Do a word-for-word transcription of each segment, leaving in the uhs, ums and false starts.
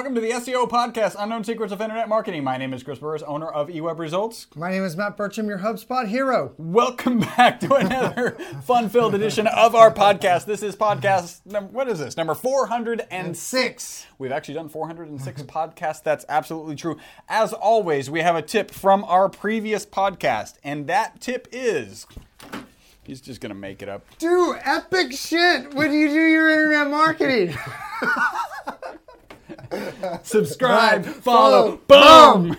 welcome to the S E O podcast, Unknown Secrets of Internet Marketing. My name is Chris Burris, owner of eWeb Results. My name is Matt Burcham, your HubSpot hero. Welcome back to another fun-filled edition of our podcast. This is podcast, number, what is this, number four hundred six. We've actually done four hundred six podcasts. That's absolutely true. As always, we have a tip from our previous podcast, and that tip is... He's just going to make it up. Dude, epic shit when you do your internet marketing. Subscribe, follow, boom!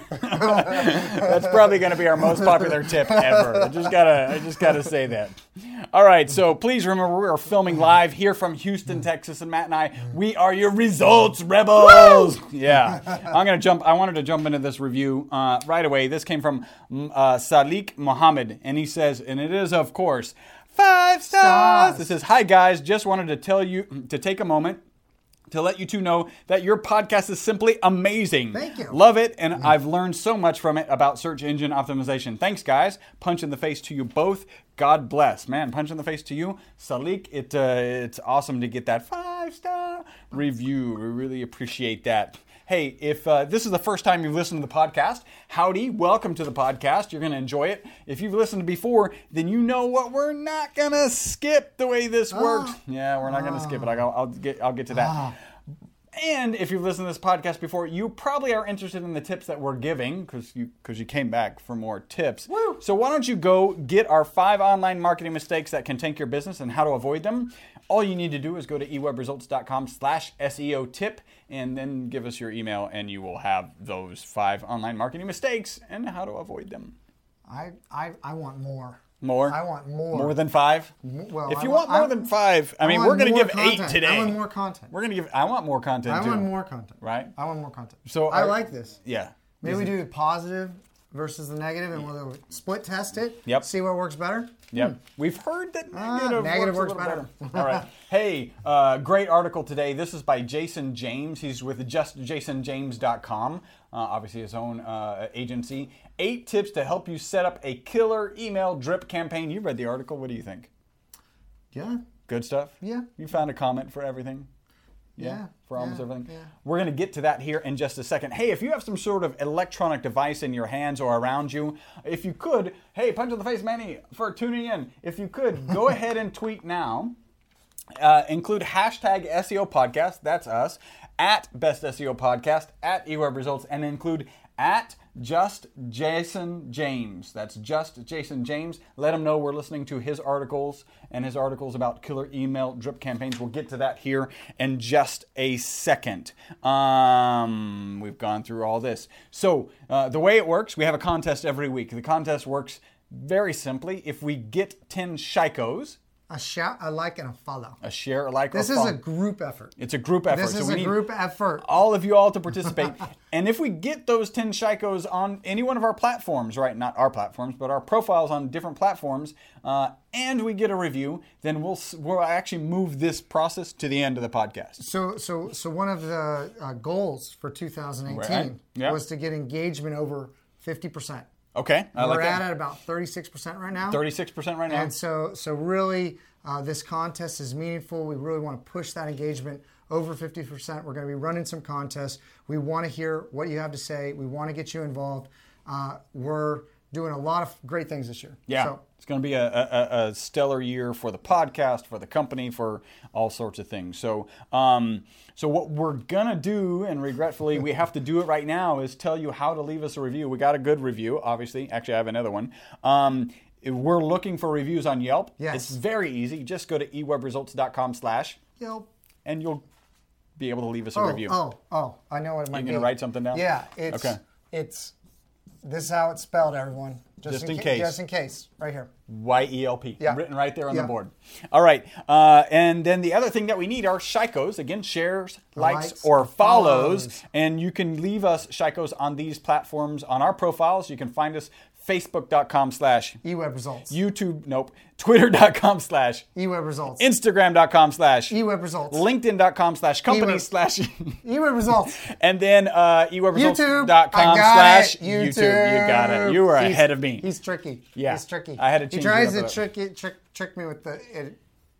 That's probably going to be our most popular tip ever. I just gotta, I just gotta say that. All right, so please remember we are filming live here from Houston, Texas, and Matt and I, we are your results rebels. Woo! Yeah, I'm gonna jump. I wanted to jump into this review uh, right away. This came from uh, Salik Mohammed, and he says, and it is of course five stars. This says, "Hi guys, just wanted to tell you to take a moment to let you two know that your podcast is simply amazing. Thank you. Love it, and mm. I've learned so much from it about search engine optimization. Thanks, guys. Punch in the face to you both. God bless." Man, punch in the face to you. Salik, it, uh, it's awesome to get that five-star review. We really appreciate that. Hey, if uh, this is the first time you've listened to the podcast, howdy, welcome to the podcast. You're going to enjoy it. If you've listened before, then you know what we're not going to skip the way this works. Oh. Yeah, we're not going to skip it. I'll, I'll, get, I'll get to that. Oh. And if you've listened to this podcast before, you probably are interested in the tips that we're giving because you because you came back for more tips. Woo. So why don't you go get our five online marketing mistakes that can tank your business and how to avoid them. All you need to do is go to ewebresults.com slash SEO tip and then give us your email and you will have those five online marketing mistakes and how to avoid them. I I, I want more. More? I want more. More than five? Well, if you want, want more I, than five, I, I mean, we're going to give content. eight today. I want more content. We're going to give, I want more content I too. want more content. Right? I want more content. So I are, like this. Yeah. Maybe we do the positive versus the negative and we'll split test it. Yep. See what works better. Yep. Hmm. We've heard that ah, negative, negative works, works, works better. better. All right. Hey, uh, great article today. This is by Jason James. He's with just jason james dot com. Uh, obviously his own uh, agency. Eight tips to help you set up a killer email drip campaign. You read the article. What do you think? Yeah. Good stuff? Yeah. You found a comment for everything? Yeah, yeah, for almost yeah, everything. Yeah. We're going to get to that here in just a second. Hey, if you have some sort of electronic device in your hands or around you, if you could, hey, punch in the face, Manny, for tuning in. If you could, go ahead and tweet now. Uh, include hashtag S E O podcast, that's us, at Best S E O Podcast, at eWeb Results, and include at Just Jason James. That's Just Jason James. Let him know we're listening to his articles and his articles about killer email drip campaigns. We'll get to that here in just a second. Um, we've gone through all this. So uh, the way it works, we have a contest every week. The contest works very simply. If we get ten shikos, a share, a like, and a follow. A share, a like, this or is follow. a group effort. It's a group effort. This is so we a group effort. All of you all to participate. And if we get those ten shikos on any one of our platforms, right? Not our platforms, but our profiles on different platforms, uh, and we get a review, then we'll we'll actually move this process to the end of the podcast. So, so, so one of the uh, goals for two thousand eighteen right. Yep. was to get engagement over fifty percent. Okay, I We're like at that. at about thirty-six percent right now. thirty-six percent right now. And so, so really, uh, this contest is meaningful. We really want to push that engagement over fifty percent. We're going to be running some contests. We want to hear what you have to say. We want to get you involved. Uh, we're doing a lot of great things this year. Yeah. So, it's going to be a, a, a stellar year for the podcast, for the company, for all sorts of things. So, um, so what we're going to do, and regretfully we have to do it right now, is tell you how to leave us a review. We got a good review, obviously. Actually, I have another one. Um, we're looking for reviews on Yelp. Yes. It's very easy. Just go to ewebresults.com slash Yelp. And you'll be able to leave us a oh, review. Oh, oh, I know what it might be. You're going to write something down? Yeah. It's, okay. It's, this is how it's spelled, everyone. Just, just in, in ca- case. Just in case, right here. Y E L P. Yeah. Written right there on yeah. the board. All right. Uh, and then the other thing that we need are shikos. Again, shares, likes, likes or follows. follows. And you can leave us shikos on these platforms on our profiles. You can find us Facebook.com slash eWeb Results. YouTube, nope. Twitter.com slash eWeb Results. Instagram.com slash eWeb Results. LinkedIn.com slash company eWeb. slash eWeb Results. And then uh, eWebResults.com YouTube. slash YouTube. YouTube. You got it. You were he's, ahead of me. He's tricky. Yeah. He's tricky. I had to change He tries it to up trick, it, trick, trick me with the... It,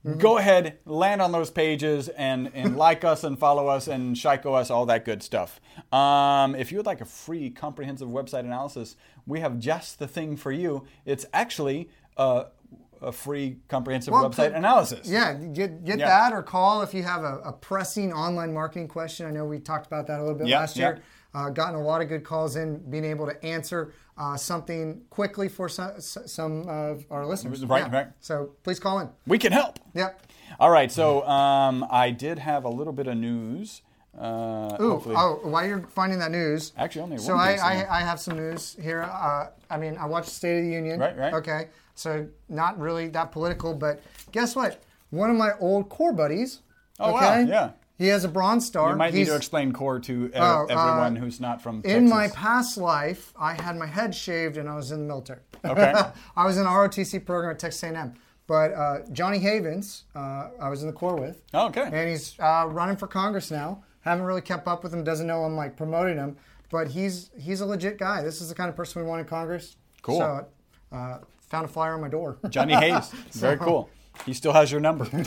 go ahead, land on those pages, and, and like us and follow us and Shiko us, all that good stuff. Um, if you would like a free comprehensive website analysis, we have just the thing for you. It's actually uh, a free comprehensive Well, website could- analysis. Yeah, get get Yeah. that or call if you have a, a pressing online marketing question. I know we talked about that a little bit Yeah, last yeah. year. Uh, gotten a lot of good calls in, being able to answer uh, something quickly for some, some of our listeners. Right, Yeah. right. So please call in. We can help. Yep. All right, so um, I did have a little bit of news. Uh, Ooh, hopefully- oh, while you're finding that news. Actually, only So one I, piece, I, yeah. I have some news here. Uh, I mean, I watched State of the Union. Right, right. Okay. So not really that political, but guess what? One of my old core buddies. Oh, okay, wow, yeah. He has a Bronze Star. You might need He's- to explain core to uh, Oh, everyone uh, who's not from In Texas. my past life, I had my head shaved and I was in the military. Okay. I was in the R O T C program at Texas A and M. But uh, Johnny Havens, uh, I was in the Corps with. Oh, okay. And he's uh, running for Congress now. Haven't really kept up with him. Doesn't know I'm like promoting him. But he's he's a legit guy. This is the kind of person we want in Congress. Cool. So uh, found a flyer on my door. Johnny Hayes. Very cool. He still has your number. No, it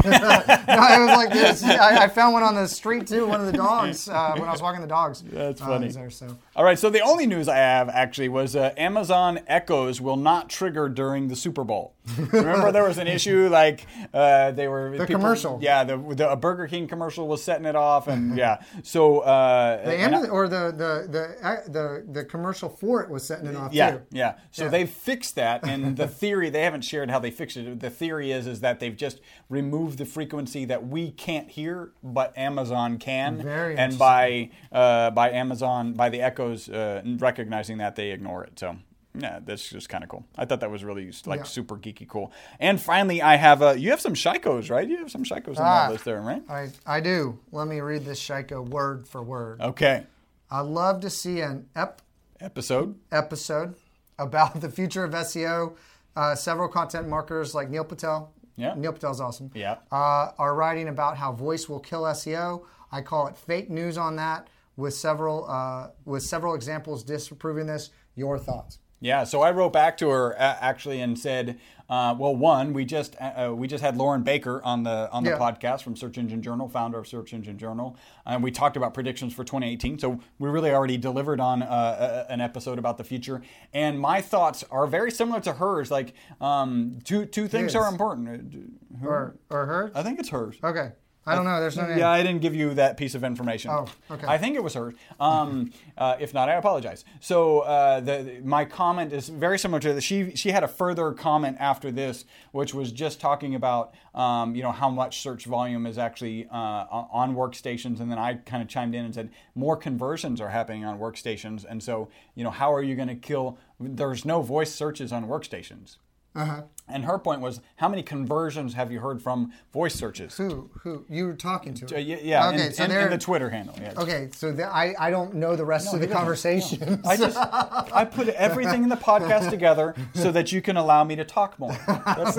was like this. I, I found one on the street too. One of the dogs uh, when I was walking the dogs. That's Uh, funny. he's there, so. All right, so the only news I have actually was uh, Amazon Echoes will not trigger during the Super Bowl. Remember there was an issue like uh, they were... The commercial. Yeah, the, the a Burger King commercial was setting it off, and yeah. So... Uh, The and I- Amazon, or the the, the uh, the the commercial for it was setting it off Yeah, too. yeah. So Yeah. they've fixed that, and the theory, they haven't shared how they fixed it. The theory is is that they've just removed the frequency that we can't hear, but Amazon can. Very and by uh, by Amazon, by the Echoes uh, recognizing that, they ignore it. So yeah, that's just kind of cool. I thought that was really like Yeah. super geeky cool. And finally, I have uh, you have some Shikos, right? You have some Shikos on Ah. that list there, right? I I do. Let me read this Shiko word for word. Okay. I love to see an ep Episode. episode about the future of S E O. Uh, several content marketers like Neil Patel. Yeah. Neil Patel's awesome. Yeah. Uh, are writing about how voice will kill S E O. I call it fake news on that, with several uh, with several examples disproving this. Your thoughts? Yeah, so I wrote back to her uh, actually and said, uh, well, one, we just uh, we just had Lauren Baker on the on the Yeah. podcast from Search Engine Journal, founder of Search Engine Journal, and we talked about predictions for twenty eighteen. So we really already delivered on uh, a, an episode about the future, and my thoughts are very similar to hers. Like um, two two things His. are important. Who- Or or her? I think it's hers. Okay. I don't know. There's no name. Yeah, I didn't give you that piece of information. Oh, okay. I think it was hers. Um, uh, if not, I apologize. So uh, the, my comment is very similar to this. She she had a further comment after this, which was just talking about um, you know how much search volume is actually uh, on workstations, and then I kind of chimed in and said more conversions are happening on workstations, and so you know how are you going to kill? There's no voice searches on workstations. Uh-huh. And her point was, how many conversions have you heard from voice searches? Who who you were talking to? Uh, y- yeah, Okay, in, so in- in they're- the Twitter handle. Yeah. Okay, so the, I I don't know the rest of the he doesn't. conversation. I just I put everything in the podcast together so that you can allow me to talk more. That's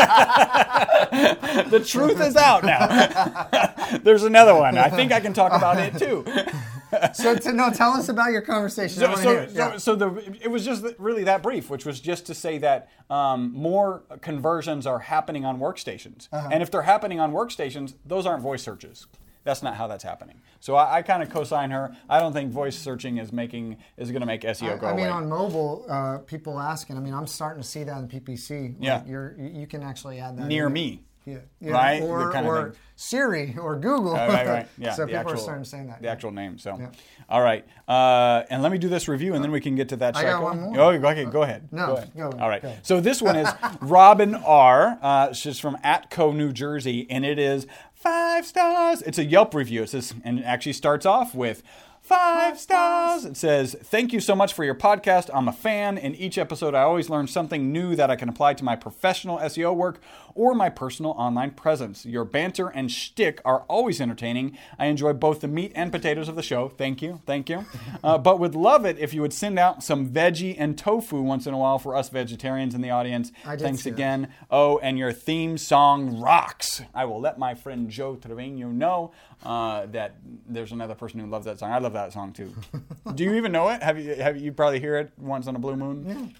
the truth is out now. There's another one. I think I can talk about it too. So to, no, tell us about your conversation. I So, wanna so, hear it. so, Yeah. so the it was just really that brief, which was just to say that um, more conversions are happening on workstations, Uh-huh. and if they're happening on workstations, those aren't voice searches. That's not how that's happening. So I, I kind of co-sign her. I don't think voice searching is making is going to make S E O go I mean, away. on mobile, uh, people asking. I mean, I'm starting to see that in P P C. Like Yeah. you're you you can actually add that Near in. me. Yeah, yeah. Right? Or, The kind of or thing. Siri or Google. Right, right, right. Yeah, so the people actual, are starting to say that. The yeah. actual name. So, Yeah. all right. Uh, and let me do this review, and then we can get to that. I got Shiko. one more. Oh, okay. Go ahead. No, Go ahead. go, all right. go. So this one is Robin R. Uh, she's from Atco, New Jersey, and it is five stars. It's a Yelp review. It says, and it actually starts off with five stars. It says, thank you so much for your podcast. I'm a fan. In each episode, I always learn something new that I can apply to my professional S E O work or my personal online presence. Your banter and shtick are always entertaining. I enjoy both the meat and potatoes of the show. Thank you. Thank you. Uh, but would love it if you would send out some veggie and tofu once in a while for us vegetarians in the audience. I did Thanks see that. again. Oh, and your theme song rocks. I will let my friend Joe Trevino know uh, that there's another person who loves that song. I love that song too. Do you even know it? Have you? Have you probably hear it once on a blue moon? Yeah.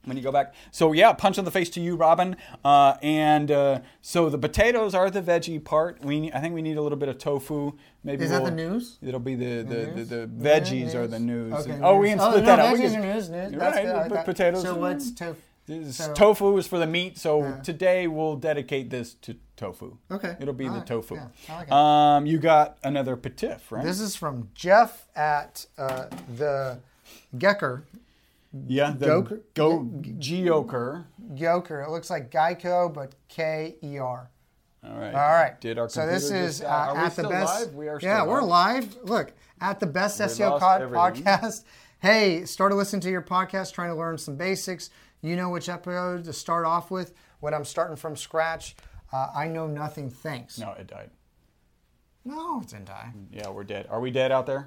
when you go back. So yeah, punch in the face to you, Robin. Uh, and uh, so the potatoes are the veggie part. We I think we need a little bit of tofu. Maybe Is that we'll- the news? It'll be the the, the, news? the, Yeah, veggies news. are the news. Okay, oh, we news. can Oh, split no, that up. We veggies can- are news, news. You're That's right, good. I we put thought- potatoes. So in. what's tofu? This So- tofu is for the meat, so Yeah. today we'll dedicate this to tofu. Okay. It'll be I the like- tofu. yeah, I like it. Um, you got another patif, right? This is from Jeff at uh, the Gecker. yeah, the Goker- Go Geoker. Joker. It looks like Geico, but K E R. All right. All right. Did our so this computer is just, uh, uh, are we at still the best. live? We are still yeah, live. we're live. Look, at the best We S E O lost pod- everything. podcast. Hey, started listening to your podcast, trying to learn some basics. You know which episode to start off with. When I'm starting from scratch, uh, I know nothing. Thanks. No, it died. No, it didn't die. Yeah, we're dead. Are we dead out there?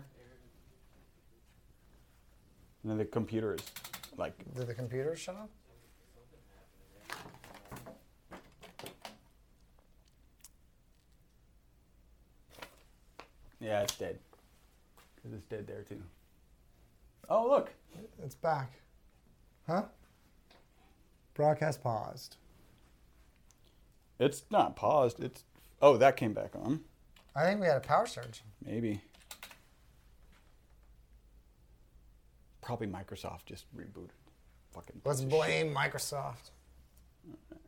And then the computer is like. Did the computer shut off? Yeah, it's dead. Because it's dead there too. Oh, look. It's back. Huh? Broadcast paused. It's not paused. It's. Oh, that came back on. I think we had a power surge. Maybe. Probably Microsoft just rebooted. Fucking. Let's piece of blame Microsoft. shit.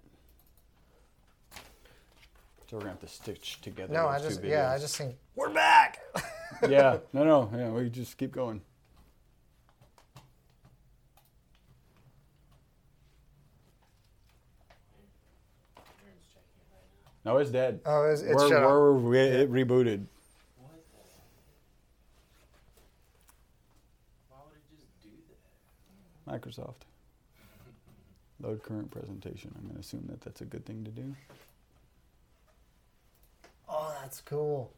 So we're gonna have to stitch together. No, those I two just yeah, I videos. just think we're back. Yeah. No, no. Yeah, we just keep going. No, it's dead. Oh, it's, it's we're, shut off. we're re- it rebooted. Why would it just do that? Microsoft. Load current presentation. I'm going to assume that that's a good thing to do. Oh, that's cool.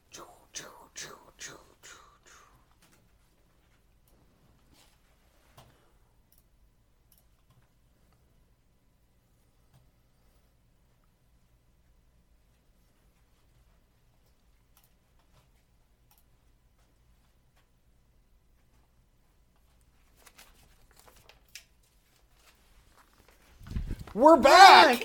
We're back!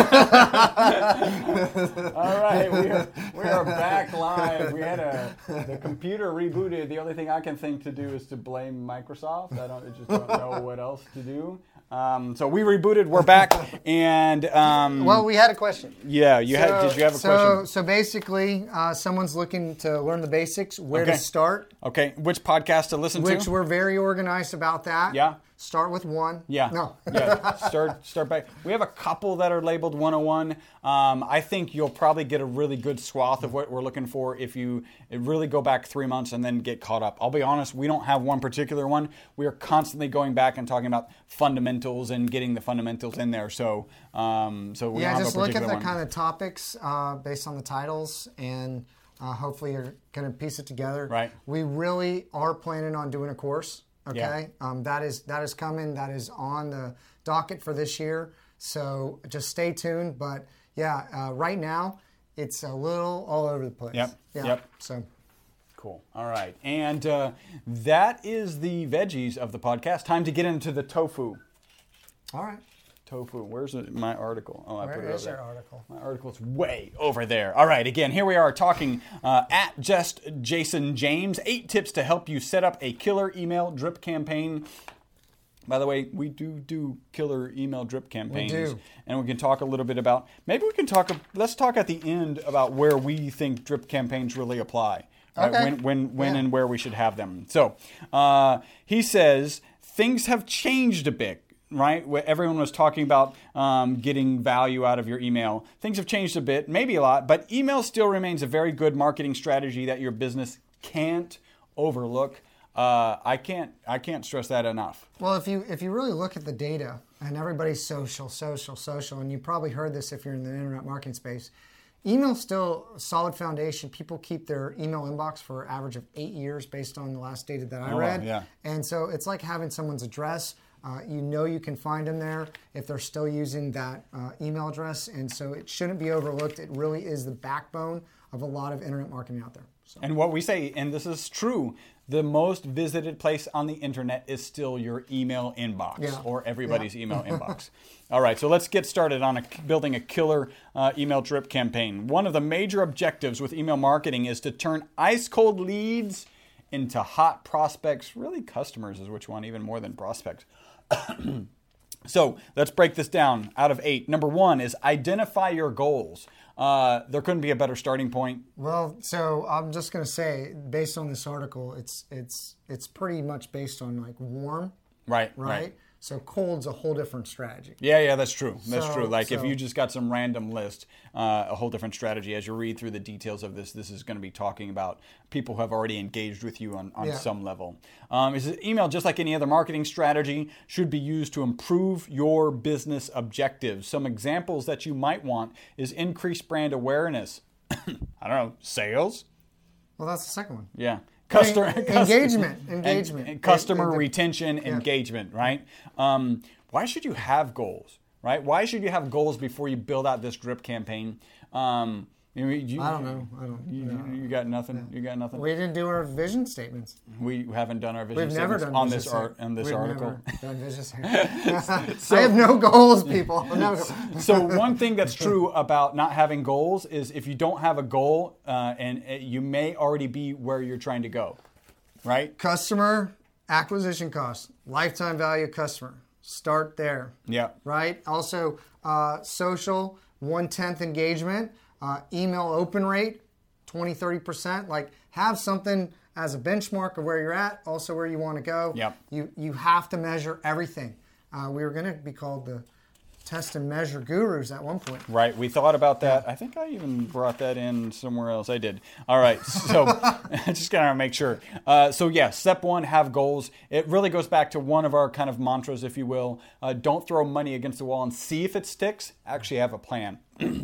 All right, we are, we are back live. We had a the computer rebooted. The only thing I can think to do is to blame Microsoft. I don't I just don't know what else to do. Um, so we rebooted. We're back, and um, Well, we had a question. yeah, you had. Did you have a so, question? So basically, uh, someone's looking to learn the basics, where Okay. to start, Okay, which podcast to listen which to? we're very organized about that. Yeah. Start with one. Yeah. No. yeah. Start start back. We have a couple that are labeled one oh one. Um, I think you'll probably get a really good swath of what we're looking for if you really go back three months and then get caught up. I'll be honest, we don't have one particular one. We are constantly going back and talking about fundamentals and getting the fundamentals in there. So um, so we Yeah, don't have just a look at particular the one. kind of topics uh, based on the titles, and uh, hopefully you're going to piece it together. Right. We really are planning on doing a course. Okay. Yeah. Um, that is that is coming. That is on the docket for this year. So just stay tuned. But yeah, uh, right now it's a little all over the place. Yep, Yeah. yep. So. Cool. All right. And uh, that is the veggies of the podcast. Time to get into the tofu. All right. Tofu. Where's it, my article? Oh, I Where put it is over your there. article? My article's way over there. All right, again, here we are talking uh, at just Jason James. Eight tips to help you set up a killer email drip campaign. By the way, we do do killer email drip campaigns. do. And we can talk a little bit about, maybe we can talk, let's talk at the end about where we think drip campaigns really apply. Right? Okay. When, when, when Yeah. and where we should have them. So uh, he says, things have changed a bit. Right? Where everyone was talking about um, getting value out of your email. Things have changed a bit, maybe a lot, but email still remains a very good marketing strategy that your business can't overlook. Uh, I can't I can't stress that enough. Well, if you if you really look at the data, and everybody's social, social, social, and you probably heard this if you're in the internet marketing space, email's still a solid foundation. People keep their email inbox for an average of eight years based on the last data that I Oh, wow, read. yeah. And so it's like having someone's address. Uh, you know you can find them there if they're still using that uh, email address. And so it shouldn't be overlooked. It really is the backbone of a lot of internet marketing out there. So. And what we say, and this is true, the most visited place on the internet is still your email inbox Yeah. or everybody's Yeah. email inbox. All right, so let's get started on a, building a killer uh, email drip campaign. One of the major objectives with email marketing is to turn ice cold leads into hot prospects, really customers is what you want, even more than prospects. So let's break this down out of eight. Number one is identify your goals. Uh, there couldn't be a better starting point. Well, so I'm just going to say, based on this article, it's it's it's pretty much based on like warm, Right, right? right. So cold's a whole different strategy. Yeah, yeah, that's true. That's So- true. Like if so- you just got some random list, uh, a whole different strategy. As you read through the details of this, this is going to be talking about people who have already engaged with you on, on Yeah. some level. Um, is email, just like any other marketing strategy, should be used to improve your business objectives. Some examples that you might want is increased brand awareness. I don't know, sales? Well, that's the second one. Yeah. Customer, En- customer- engagement, and- engagement. and customer And- and the- retention, engagement, right? Um, why should you have goals, right? Why should you have goals before you build out this drip campaign? Um, you, you, I don't know. I don't You, know. you got nothing. You got nothing. We didn't do our vision statements. We haven't done our vision We've never statements done on vision this art statement. on this We've article. Never done vision statement. I have no goals, people. No goals. So one thing that's true about not having goals is if you don't have a goal, uh, and uh, you may already be where you're trying to go, right? Customer acquisition cost, lifetime value customer. Start there. Yeah. Right? Also, uh, social, one-tenth engagement, uh, email open rate, twenty, thirty percent. Like, have something as a benchmark of where you're at, also where you want to go. Yep. You, you have to measure everything. Uh, we were going to be called the test and measure gurus at one point. Right. We thought about that. I think I even brought that in somewhere else. I did. All right. So just gotta make sure. Uh, so yeah, step one, have goals. It really goes back to one of our kind of mantras, if you will. Uh, don't throw money against the wall and see if it sticks. Actually have a plan.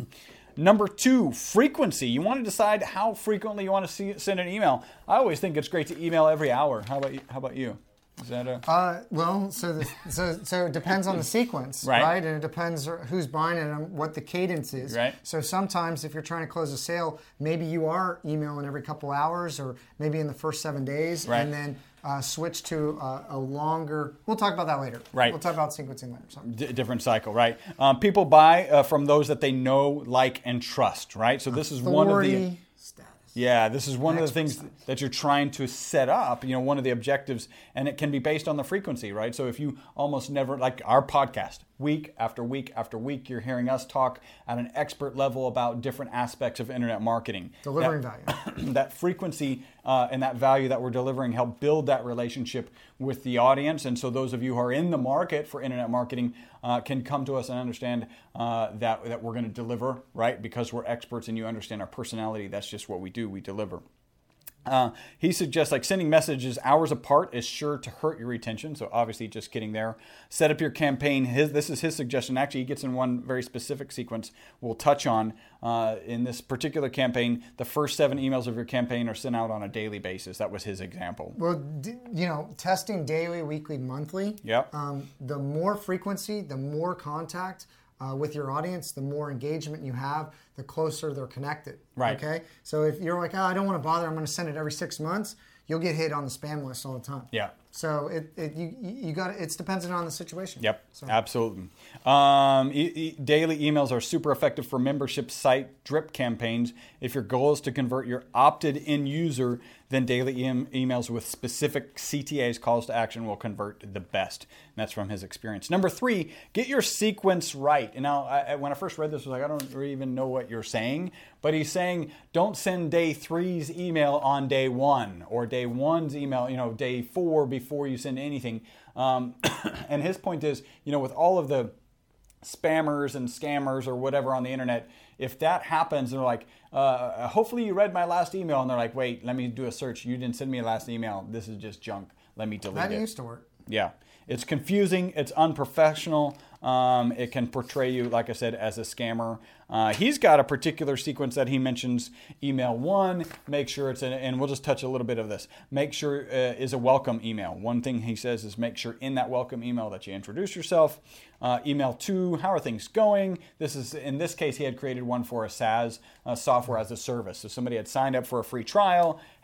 Number two, frequency. You want to decide how frequently you want to see, send an email. I always think it's great to email every hour. How about you? How about you? Is that a... Uh, well, so the, so so it depends on the sequence, Right. right? And it depends who's buying it and what the cadence is. Right. So sometimes if you're trying to close a sale, maybe you are emailing every couple hours, or maybe in the first seven days, Right. and then uh, switch to a, a longer. We'll talk about that later. Right. We'll talk about sequencing later. So. D- different cycle, right? Um, people buy uh, from those that they know, like, and trust, right? So this is one of the... Authority, status. Yeah, this is one of the Expert things status. that you're trying to set up, you know, one of the objectives, and it can be based on the frequency, right? So if you almost never, like our podcast, week after week after week, you're hearing us talk at an expert level about different aspects of internet marketing. Delivering that, value. That frequency uh, and that value that we're delivering help build that relationship with the audience. And so those of you who are in the market for internet marketing uh, can come to us and understand uh, that, that we're going to deliver, right? Because we're experts and you understand our personality. That's just what we do. We deliver. Uh, he suggests like sending messages hours apart is sure to hurt your retention. So obviously just kidding there. Set up your campaign. His, this is his suggestion. Actually, he gets in one very specific sequence we'll touch on uh, in this particular campaign. The first seven emails of your campaign are sent out on a daily basis. That was his example. Well, d- you know, testing daily, weekly, monthly. Yep. Um, the more frequency, the more contact uh, with your audience, the more engagement you have, the closer they're connected. Right. Okay. So if you're like, oh, I don't want to bother, I'm going to send it every six months. You'll get hit on the spam list all the time. Yeah. So it, it you you got it's dependent on the situation. Yep, So. absolutely. Um, e- e- daily emails are super effective for membership site drip campaigns. If your goal is to convert your opted-in user, then daily em- emails with specific C T As, calls to action, will convert the best. And that's from his experience. Number three, get your sequence right. And now, I, when I first read this, I was like, I don't really even know what you're saying. But he's saying, don't send day three's email on day one, or day one's email, you know, day four before you send anything. Um, and his point is, you know, with all of the spammers and scammers or whatever on the internet, if that happens, they're like, uh, hopefully you read my last email, and they're like, wait, let me do a search. You didn't send me a last email. This is just junk. Let me delete That it. used to work. Yeah. It's confusing. It's unprofessional. Um, it can portray you, like I said, as a scammer. Uh, he's got a particular sequence that he mentions. Email one, make sure it's, an, and we'll just touch a little bit of this. Make sure uh, is a welcome email. One thing he says is make sure in that welcome email that you introduce yourself. Uh, email two, how are things going? This is, in this case, he had created one for a SaaS, uh, software as a service. So somebody had signed up for a free trial.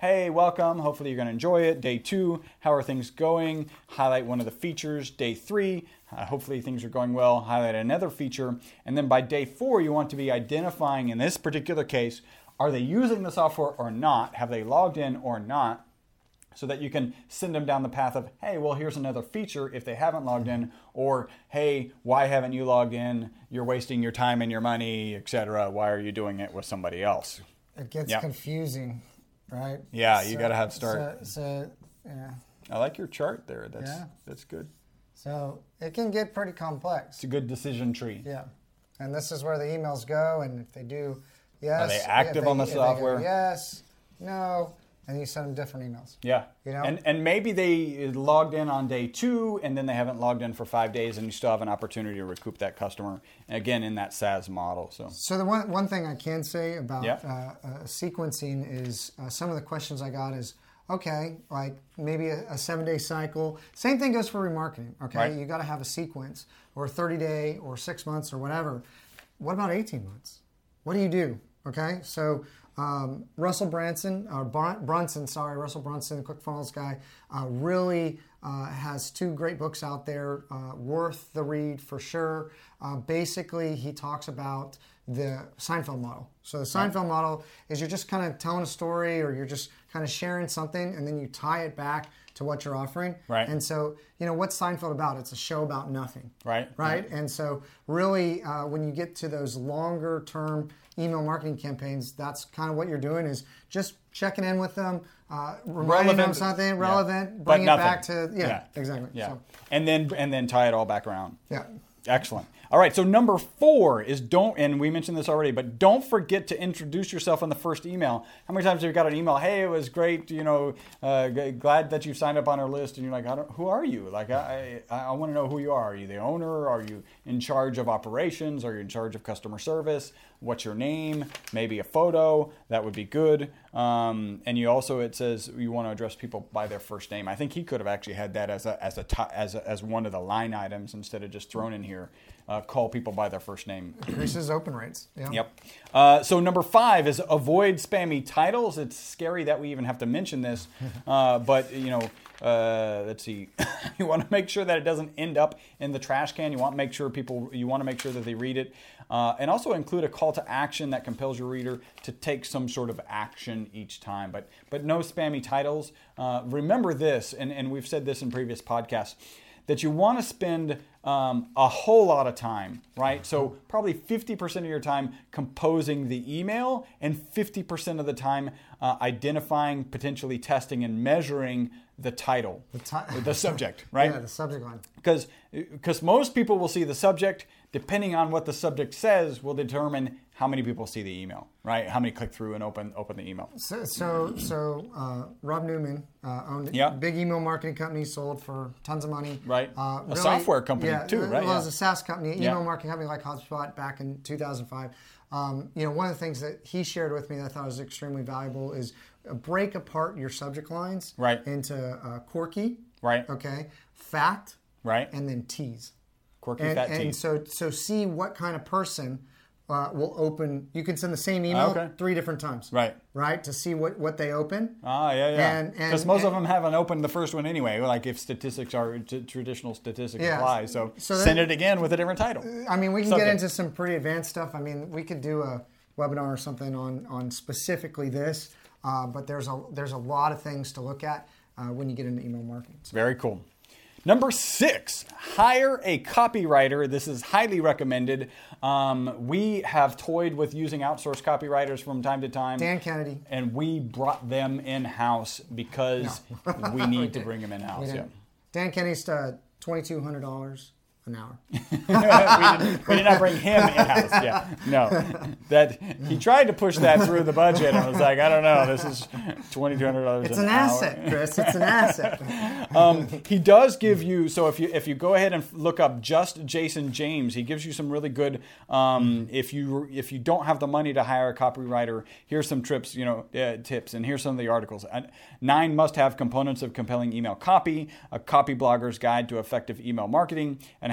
hey, welcome. Hopefully you're going to enjoy it. Day two, how are things going? Highlight one of the features. Day three, uh, hopefully things are going well. Highlight another feature. And then by day four, you want to be identifying, in this particular case, are they using the software or not? Have they logged in or not? So that you can send them down the path of, hey, well, here's another feature if they haven't logged in, or, hey, why haven't you logged in? You're wasting your time and your money, et cetera. Why are you doing it with somebody else? It gets Yep. confusing, right? Yeah, So- you got to have start. So, so, yeah. I like your chart there. That's Yeah. that's good. So it can get pretty complex. It's a good decision tree. Yeah. And this is where the emails go, and if they do yes. Are they if active on the if they go software? yes, no, and you send them different emails. Yeah. You know? And and maybe they logged in on day two and then they haven't logged in for five days and you still have an opportunity to recoup that customer, again, in that SaaS model. So So the one one thing I can say about Yeah. uh, uh, sequencing is uh, some of the questions I got is, okay, like maybe a, a seven-day cycle. Same thing goes for remarketing, okay? Right. You got to have a sequence, or a thirty-day, or six months, or whatever. What about eighteen months? What do you do, okay? So um, Russell Branson, or Brun- Brunson, sorry, Russell Brunson, the ClickFunnels guy, uh, really uh, has two great books out there, uh, worth the read for sure. Uh, basically, he talks about the Seinfeld model. So the Seinfeld model is you're just kind of telling a story, or you're just kind of sharing something, and then you tie it back to what you're offering. Right. And so, you know, what's Seinfeld about? It's a show about nothing. Right. Right. And so, really, uh, when you get to those longer term email marketing campaigns, that's kind of what you're doing, is just checking in with them, uh, reminding them Relevant. of something Yeah. relevant, But bringing it nothing. back to yeah, Yeah. exactly. yeah. So, And then and then tie it all back around. yeah. Excellent. All right, so number four is don't, and we mentioned this already, but don't forget to introduce yourself in the first email. How many times have you got an email, hey, it was great, you know, uh, g- glad that you signed up on our list, and you're like, I don't, who are you? Like, I, I, I want to know who you are. Are you the owner? Are you in charge of operations? Are you in charge of customer service? What's your name? Maybe a photo. That would be good. Um, and you also, it says you want to address people by their first name. I think he could have actually had that as a, as a, to- as a, as one of the line items instead of just thrown in here. Uh, call people by their first name. Increases open rates. Yeah. Yep. Uh, so number five is avoid spammy titles. It's scary that we even have to mention this, uh, but you know, uh, let's see. You want to make sure that it doesn't end up in the trash can. You want to make sure people. You want to make sure that they read it, uh, and also include a call to action that compels your reader to take some sort of action each time. But but no spammy titles. Uh, remember this, and and we've said this in previous podcasts, that you want to spend um, a whole lot of time, right? So probably fifty percent of your time composing the email and fifty percent of the time uh, identifying, potentially testing, and measuring the title, the, ti- the subject, right? Yeah, the subject line. Because because most people will see the subject, depending on what the subject says, will determine how many people see the email, right? How many click through and open open the email. So, so, so uh, Rob Newman uh, owned Yeah. a big email marketing company, sold for tons of money. Right. Uh, A software company yeah, too, uh, right? Well, it was Yeah. a SaaS company, email Yeah. marketing company like HubSpot back in two thousand five. Um, you know, one of the things that he shared with me that I thought was extremely valuable is uh, break apart your subject lines Right. into uh, quirky, Right. okay, fact, Right. and then tease. Quirky And, fat and teeth. so, so see what kind of person uh, will open. You can send the same email Okay. three different times. Right. Right, to see what, what they open. Ah, yeah, yeah. And- and- Because most of and- them haven't opened the first one anyway. Like if statistics are t- traditional statistics Yeah. apply, so, So send then- it again with a different title. I mean, we can Subject. get into some pretty advanced stuff. I mean, we could do a webinar or something on on specifically this, uh, but there's a there's a lot of things to look at uh, when you get into email marketing. So, Very cool. Number six, hire a copywriter. This is highly recommended. Um, we have toyed with using outsourced copywriters from time to time. Dan Kennedy. And we brought them in-house because we need to bring them We in-house. Yeah. didn't- Dan Kennedy's uh, twenty-two hundred dollars an hour. we, did, we did not bring him in-house. Yeah, no. That he tried to push that through the budget, and I was like, I don't know. This is twenty-two hundred dollars. It's an an hour. asset, Chris. It's an asset. Um, he does give you, so if you if you go ahead and look up just Jason James, he gives you some really good. Um, if you if you don't have the money to hire a copywriter, here's some trips, you know, uh, tips, and here's some of the articles. Uh, Nine must-have components of compelling email copy, a copy blogger's guide to effective email marketing, and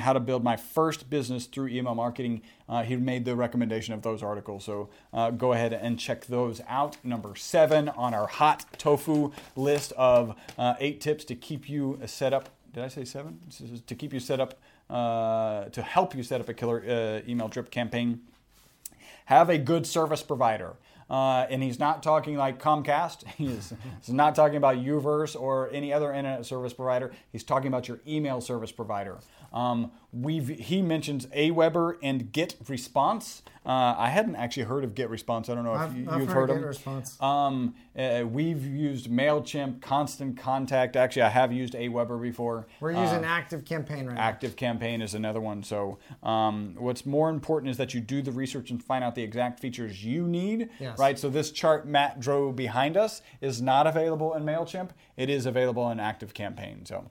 how to build my first business through email marketing. Uh, he made the recommendation of those articles. So uh, go ahead and check those out. Number seven on our hot tofu list of uh, eight tips to keep you set up. Did I say seven? This is to keep you set up, uh, to help you set up a killer uh, email drip campaign. Have a good service provider. Uh, and he's not talking like Comcast. He's, he's not talking about Uverse or any other internet service provider. He's talking about your email service provider. Um, we've He mentions Aweber and GetResponse. Uh, I hadn't actually heard of GetResponse. I don't know if I've, you, I've you've heard, heard of of them. GetResponse. Um, uh, we've used MailChimp, Constant Contact. Actually, I have used Aweber before. We're using Uh, Active Campaign right now. Active Campaign is another one. So um, what's more important is that you do the research and find out the exact features you need. Yes. Right. So this chart Matt drew behind us is not available in MailChimp. It is available in Active Campaign. So,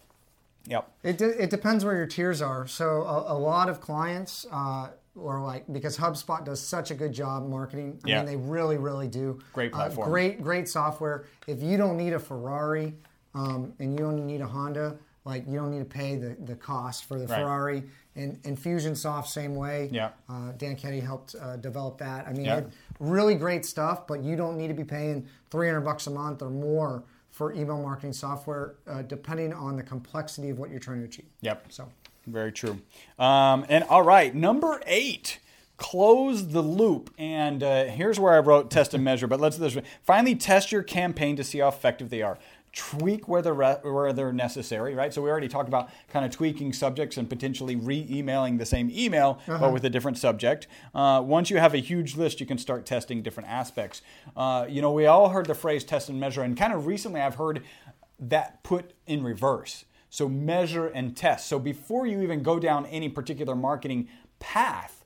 yep. It, de- it depends where your tiers are. So a, a lot of clients, uh, or like, because HubSpot does such a good job marketing. I Yeah. mean, they really, really do. Great platform. Uh, great, great software. If you don't need a Ferrari um, and you don't need a Honda, like you don't need to pay the, the cost for the Right. Ferrari. And Infusionsoft, same way. Yeah. Uh, Dan Kenny helped uh, develop that. I mean, Yeah. it, really great stuff, but you don't need to be paying three hundred bucks a month or more for email marketing software, uh, depending on the complexity of what you're trying to achieve. Yep. So. Very true. Um, and all right, number eight, close the loop. And uh, here's where I wrote test and measure, but let's do this. Finally, test your campaign to see how effective they are. Tweak where they're, re- where they're necessary, right? So we already talked about kind of tweaking subjects and potentially re-emailing the same email, uh-huh. but with a different subject. Uh, once you have a huge list, you can start testing different aspects. Uh, you know, we all heard the phrase test and measure, and kind of recently I've heard that put in reverse. So measure and test. So before you even go down any particular marketing path,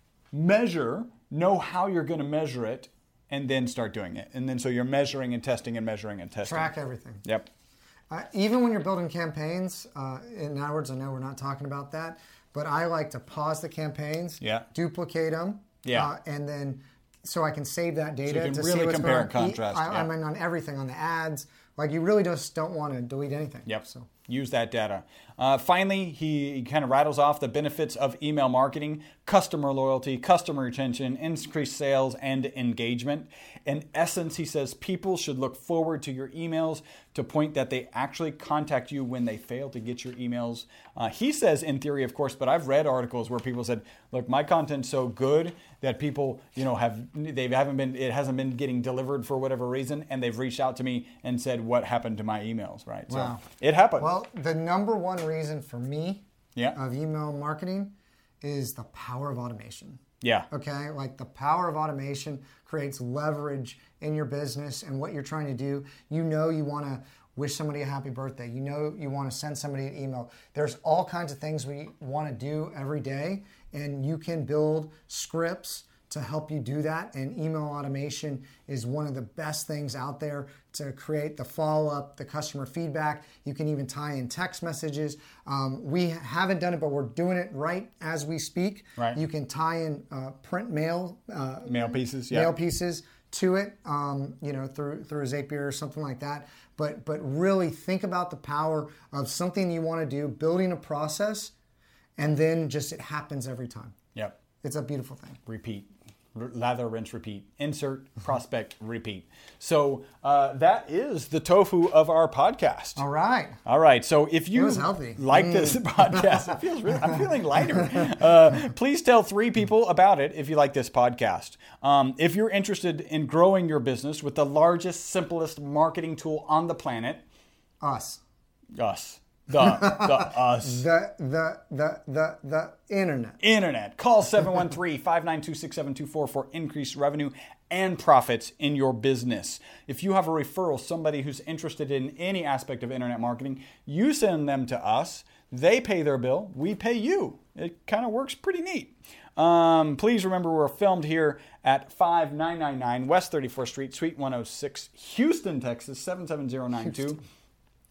measure, know how you're going to measure it, and then start doing it. And then so you're measuring and testing and measuring and testing. Track everything. Yep. Uh, even when you're building campaigns, uh, in other words, I know we're not talking about that, but I like to pause the campaigns, Yeah. duplicate them, Yeah. uh, and then so I can save that data So you can to really see what's compare going and on. contrast, I, yeah. I mean, on everything, on the ads. Like you really just don't want to delete anything. Yep. So. Use that data. Uh, finally, he, he kind of rattles off the benefits of email marketing: customer loyalty, customer retention, increased sales, and engagement. In essence, he says people should look forward to your emails to the point that they actually contact you when they fail to get your emails. Uh, he says in theory, of course, but I've read articles where people said, look, my content's so good that people, you know, have, they haven't been, it hasn't been getting delivered for whatever reason. And they've reached out to me and said, what happened to my emails, right? Wow. So it happened. Well, the number one reason for me Yeah. of email marketing is the power of automation. Yeah. Okay, like the power of automation creates leverage in your business and what you're trying to do. You know you want to wish somebody a happy birthday. You know you want to send somebody an email. There's all kinds of things we want to do every day, and you can build scripts to help you do that. And email automation is one of the best things out there to create the follow-up, the customer feedback. You can even tie in text messages. Um, we haven't done it, but we're doing it right as we speak. Right. You can tie in uh, print mail, uh, Mail pieces, yeah. mail pieces to it, um, you know, through through Zapier or something like that. But but really think about the power of something you want to do, building a process, and then just it happens every time. Yep. It's a beautiful thing. Repeat. R- lather, rinse, repeat. Insert, prospect, repeat. So uh, that is the tofu of our podcast. All right. All right. So if you was healthy. like this podcast, it feels really, I'm feeling lighter. Uh, please tell three people about it if you like this podcast. Um, if you're interested in growing your business with the largest, simplest marketing tool on the planet, Us. us. The, the us. The the the the the internet. Internet. Call seven one three, five nine two, six seven two four for increased revenue and profits in your business. If you have a referral, somebody who's interested in any aspect of internet marketing, you send them to us. They pay their bill. We pay you. It kind of works pretty neat. Um, please remember we're filmed here at five nine nine nine West thirty-fourth Street, Suite one oh six, Houston, Texas, seven seven zero nine two.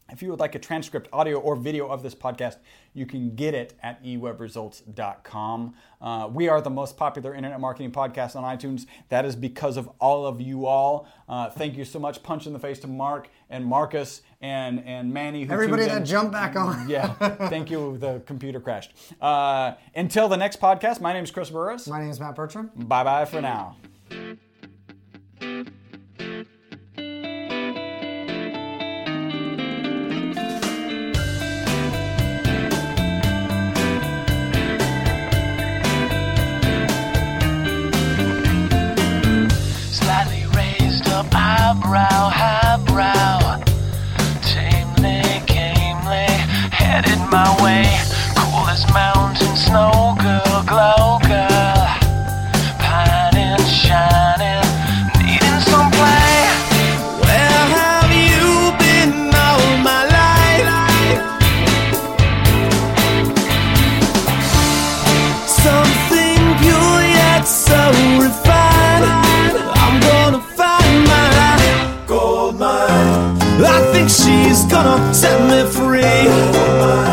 If you would like a transcript, audio, or video of this podcast, you can get it at e web results dot com. Uh, we are the most popular internet marketing podcast on iTunes. That is because of all of you all. Uh, thank you so much. Punch in the face to Mark and Marcus and, and Manny. Who Everybody tuned that in. jumped back on. Yeah, thank you. The computer crashed. Uh, until the next podcast, my name is Chris Burris. My name is Matt Bertram. Bye-bye for now. Highbrow, highbrow, tamely, gamely, headed my way. Cool as mountain snow, girl, glow, girl, pining, shining, needing some play. Where have you been all my life? Something pure yet so refined. I'm gonna find my gold mine. I think she's gonna set me free.